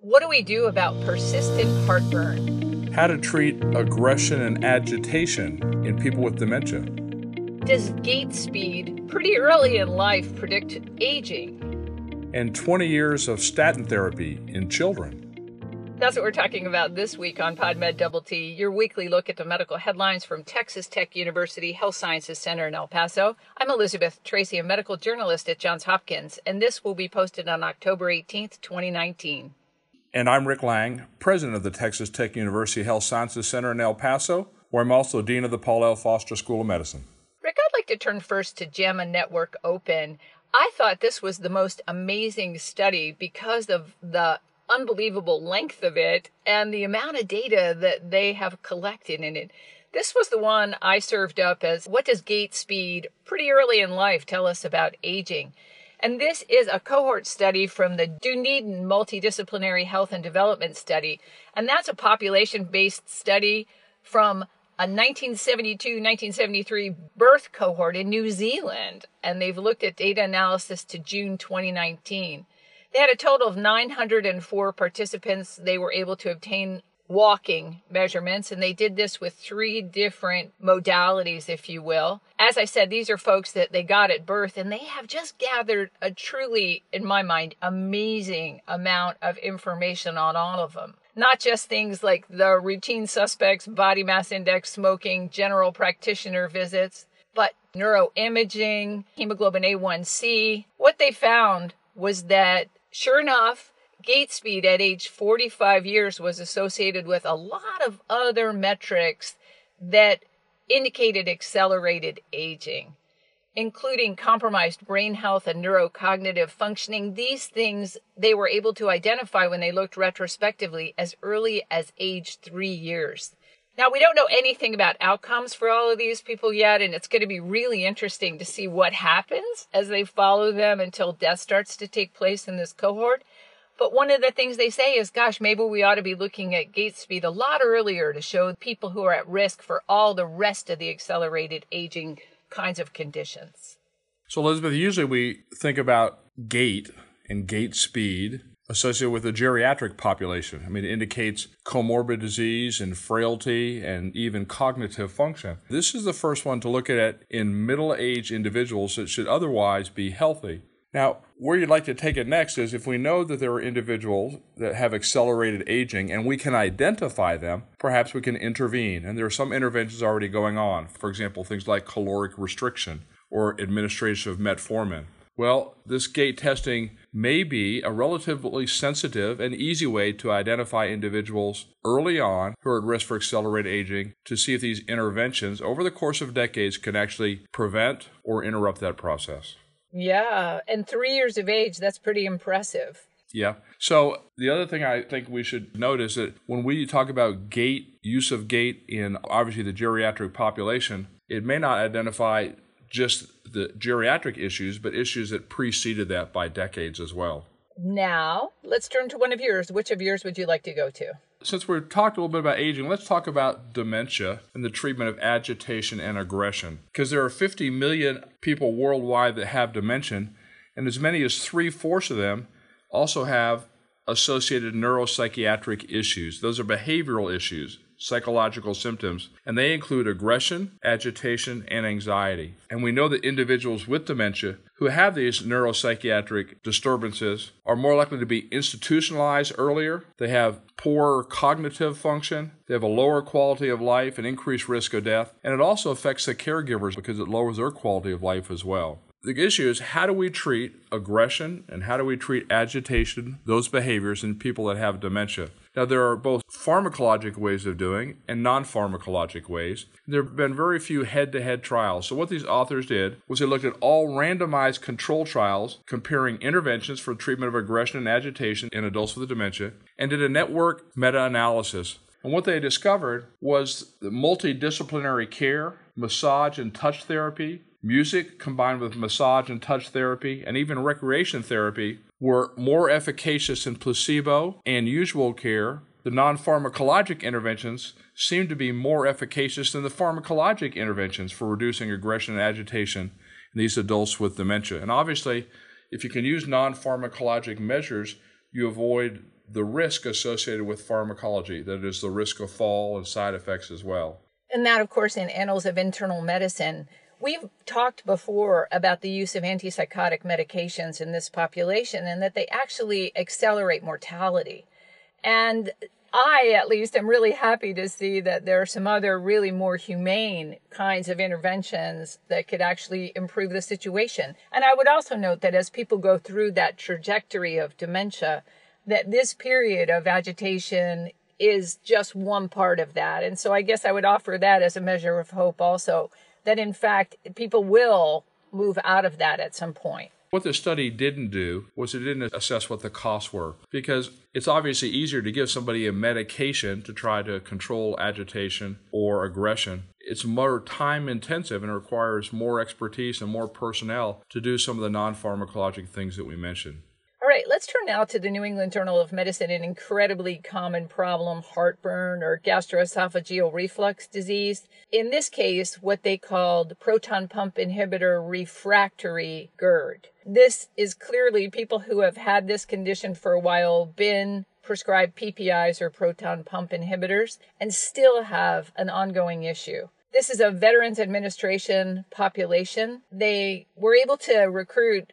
What do we do about persistent heartburn? How to treat aggression and agitation in people with dementia. Does gait speed pretty early in life predict aging? And 20 years of statin therapy in children. That's what we're talking about this week on PodMed Double T, your weekly look at the medical headlines from Texas Tech University Health Sciences Center in El Paso. I'm Elizabeth Tracy, a medical journalist at Johns Hopkins, and this will be posted on October 18th, 2019. And I'm Rick Lang, president of the Texas Tech University Health Sciences Center in El Paso, where I'm also dean of the Paul L. Foster School of Medicine. Rick, I'd like to turn first to JAMA Network Open. I thought this was the most amazing study because of the unbelievable length of it and the amount of data that they have collected in it. This was the one I served up as, what does gait speed pretty early in life tell us about aging? And this is a cohort study from the Dunedin Multidisciplinary Health and Development Study. And that's a population-based study from a 1972-1973 birth cohort in New Zealand. And they've looked at data analysis to June 2019. They had a total of 904 participants. They were able to obtain walking measurements, and they did this with 3 different modalities, if you will. As I said, these are folks that they got at birth, and they have just gathered a truly, in my mind, amazing amount of information on all of them. Not just things like the routine suspects, body mass index, smoking, general practitioner visits, but neuroimaging, hemoglobin A1C. What they found was that, sure enough, gait speed at age 45 years was associated with a lot of other metrics that indicated accelerated aging, including compromised brain health and neurocognitive functioning. These things they were able to identify when they looked retrospectively as early as age 3 years. Now, we don't know anything about outcomes for all of these people yet, and it's going to be really interesting to see what happens as they follow them until death starts to take place in this cohort. But one of the things they say is, gosh, maybe we ought to be looking at gait speed a lot earlier to show people who are at risk for all the rest of the accelerated aging kinds of conditions. So, Elizabeth, usually we think about gait and gait speed associated with the geriatric population. I mean, it indicates comorbid disease and frailty and even cognitive function. This is the first one to look at it in middle-aged individuals that should otherwise be healthy. Now, where you'd like to take it next is if we know that there are individuals that have accelerated aging and we can identify them, perhaps we can intervene. And there are some interventions already going on. For example, things like caloric restriction or administration of metformin. Well, this gait testing may be a relatively sensitive and easy way to identify individuals early on who are at risk for accelerated aging to see if these interventions over the course of decades can actually prevent or interrupt that process. Yeah, and 3 years of age, that's pretty impressive. Yeah. So the other thing I think we should note is that when we talk about gait, use of gait in obviously the geriatric population, it may not identify just the geriatric issues, but issues that preceded that by decades as well. Now, let's turn to one of yours. Which of yours would you like to go to? Since we've talked a little bit about aging, let's talk about dementia and the treatment of agitation and aggression. Because there are 50 million people worldwide that have dementia, and as many as 3/4 of them also have associated neuropsychiatric issues. Those are behavioral issues, psychological symptoms, and they include aggression, agitation, and anxiety. And we know that individuals with dementia who have these neuropsychiatric disturbances are more likely to be institutionalized earlier. They have poorer cognitive function. They have a lower quality of life and increased risk of death. And it also affects the caregivers because it lowers their quality of life as well. The issue is, how do we treat aggression and how do we treat agitation, those behaviors in people that have dementia? Now, there are both pharmacologic ways of doing and non-pharmacologic ways. There have been very few head-to-head trials. So what these authors did was they looked at all randomized control trials comparing interventions for treatment of aggression and agitation in adults with dementia and did a network meta-analysis. And what they discovered was that multidisciplinary care, massage and touch therapy, music combined with massage and touch therapy, and even recreation therapy were more efficacious than placebo and usual care. The non-pharmacologic interventions seem to be more efficacious than the pharmacologic interventions for reducing aggression and agitation in these adults with dementia. And obviously, if you can use non-pharmacologic measures, you avoid the risk associated with pharmacology, that is, the risk of fall and side effects as well. And that, of course, in Annals of Internal Medicine. We've talked before about the use of antipsychotic medications in this population and that they actually accelerate mortality. And I, at least, am really happy to see that there are some other really more humane kinds of interventions that could actually improve the situation. And I would also note that as people go through that trajectory of dementia, that this period of agitation is just one part of that. And so I guess I would offer that as a measure of hope also, that in fact people will move out of that at some point. What the study didn't do was it didn't assess what the costs were, because it's obviously easier to give somebody a medication to try to control agitation or aggression. It's more time intensive and it requires more expertise and more personnel to do some of the non-pharmacologic things that we mentioned. All right, let's turn now to the New England Journal of Medicine, an incredibly common problem, heartburn or gastroesophageal reflux disease. In this case, what they called proton pump inhibitor refractory GERD. This is clearly people who have had this condition for a while, been prescribed PPIs or proton pump inhibitors, and still have an ongoing issue. This is a Veterans Administration population. They were able to recruit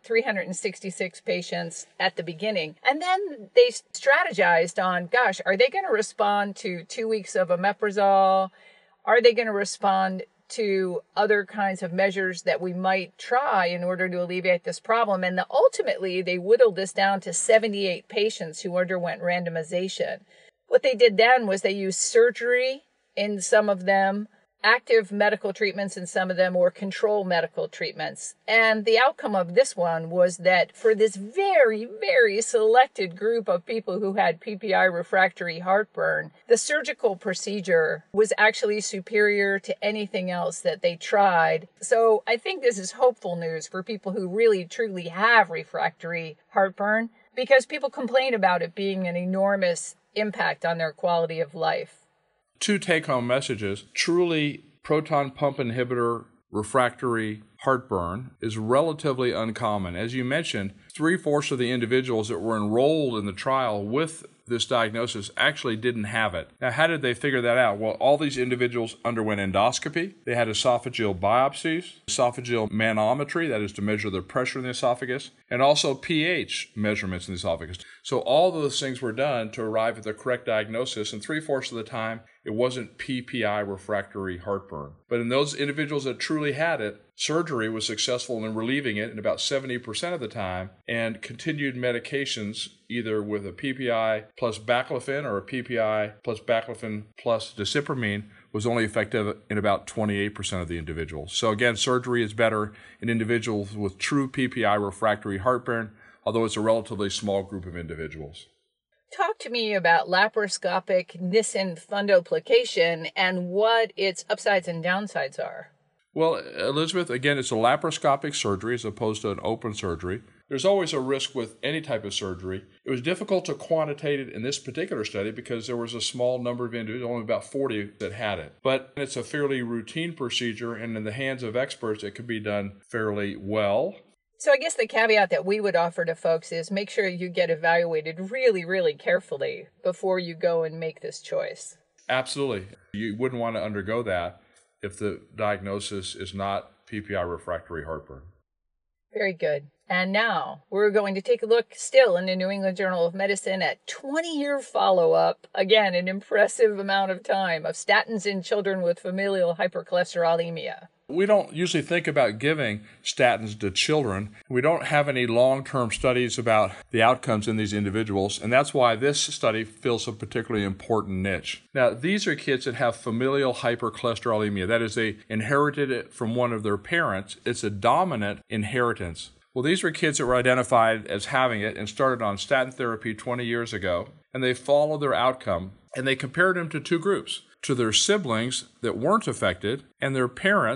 366 patients at the beginning. And then they strategized on, gosh, are they going to respond to 2 weeks of omeprazole? Are they going to respond to other kinds of measures that we might try in order to alleviate this problem? And ultimately, they whittled this down to 78 patients who underwent randomization. What they did then was they used surgery in some of them, active medical treatments in some of them, or control medical treatments. And the outcome of this one was that for this very, very selected group of people who had PPI refractory heartburn, the surgical procedure was actually superior to anything else that they tried. So I think this is hopeful news for people who really, truly have refractory heartburn, because people complain about it being an enormous impact on their quality of life. 2 take-home messages. Truly, proton pump inhibitor refractory heartburn is relatively uncommon. As you mentioned, 3/4 of the individuals that were enrolled in the trial with this diagnosis actually didn't have it. Now, how did they figure that out? Well, all these individuals underwent endoscopy. They had esophageal biopsies, esophageal manometry, that is to measure the pressure in the esophagus, and also pH measurements in the esophagus. So all those things were done to arrive at the correct diagnosis, and 3/4 of the time, it wasn't PPI refractory heartburn. But in those individuals that truly had it, surgery was successful in relieving it in about 70% of the time, and continued medications, either with a PPI plus baclofen or a PPI plus baclofen plus dicipramine, was only effective in about 28% of the individuals. So again, surgery is better in individuals with true PPI refractory heartburn, although it's a relatively small group of individuals. Talk to me about laparoscopic Nissen fundoplication and what its upsides and downsides are. Well, Elizabeth, again, it's a laparoscopic surgery as opposed to an open surgery. There's always a risk with any type of surgery. It was difficult to quantitate it in this particular study because there was a small number of individuals, only about 40 that had it. But it's a fairly routine procedure, and in the hands of experts, it can be done fairly well. So I guess the caveat that we would offer to folks is make sure you get evaluated really, really carefully before you go and make this choice. Absolutely. You wouldn't want to undergo that if the diagnosis is not PPI refractory heartburn. Very good. And now we're going to take a look still in the New England Journal of Medicine at 20-year follow-up, again, an impressive amount of time, of statins in children with familial hypercholesterolemia. We don't usually think about giving statins to children. We don't have any long-term studies about the outcomes in these individuals, and that's why this study fills a particularly important niche. Now, these are kids that have familial hypercholesterolemia. That is, they inherited it from one of their parents. It's a dominant inheritance. Well, these were kids that were identified as having it and started on statin therapy 20 years ago, and they followed their outcome, and they compared them to 2 groups, to their siblings that weren't affected and their parents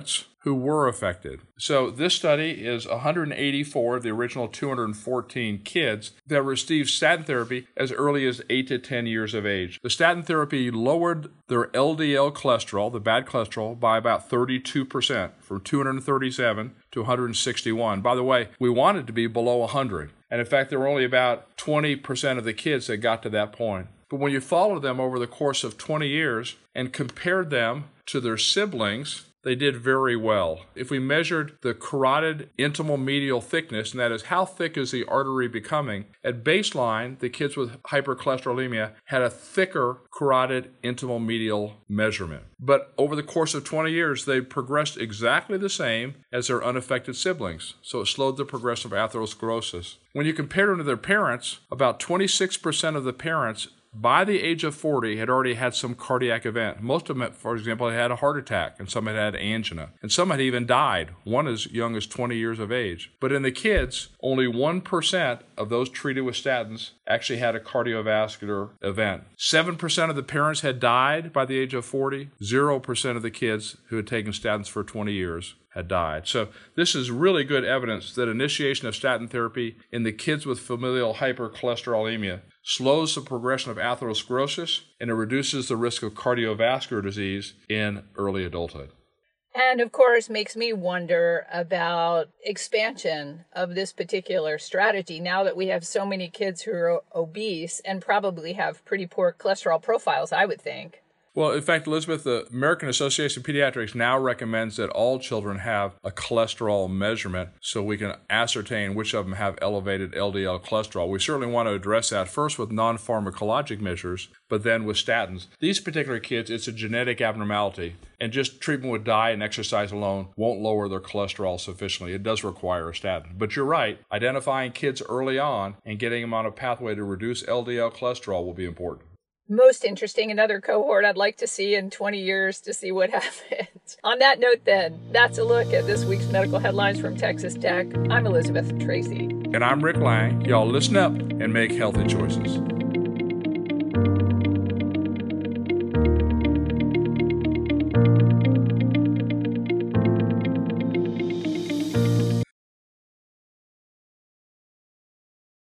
who were affected. So this study is 184 of the original 214 kids that received statin therapy as early as 8 to 10 years of age. The statin therapy lowered their LDL cholesterol, the bad cholesterol, by about 32%, from 237 to 161. By the way, we wanted to be below 100. And in fact, there were only about 20% of the kids that got to that point. But when you followed them over the course of 20 years and compared them to their siblings, they did very well. If we measured the carotid intimal medial thickness, and that is how thick is the artery becoming, at baseline, the kids with hypercholesterolemia had a thicker carotid intimal medial measurement. But over the course of 20 years, they progressed exactly the same as their unaffected siblings. So it slowed the progression of atherosclerosis. When you compare them to their parents, about 26% of the parents by the age of 40 had already had some cardiac event. Most of them, for example, had a heart attack, and some had had angina, and some had even died, one as young as 20 years of age. But in the kids, only 1% of those treated with statins actually had a cardiovascular event. 7% of the parents had died by the age of 40. 0% of the kids who had taken statins for 20 years had died. So this is really good evidence that initiation of statin therapy in the kids with familial hypercholesterolemia slows the progression of atherosclerosis, and it reduces the risk of cardiovascular disease in early adulthood. And of course, makes me wonder about expansion of this particular strategy now that we have so many kids who are obese and probably have pretty poor cholesterol profiles, I would think. Well, in fact, Elizabeth, the American Association of Pediatrics now recommends that all children have a cholesterol measurement so we can ascertain which of them have elevated LDL cholesterol. We certainly want to address that first with non-pharmacologic measures, but then with statins. These particular kids, it's a genetic abnormality, and just treatment with diet and exercise alone won't lower their cholesterol sufficiently. It does require a statin. But you're right, identifying kids early on and getting them on a pathway to reduce LDL cholesterol will be important. Most interesting, another cohort I'd like to see in 20 years to see what happens. On that note then, that's a look at this week's medical headlines from Texas Tech. I'm Elizabeth Tracy. And I'm Rick Lang. Y'all listen up and make healthy choices.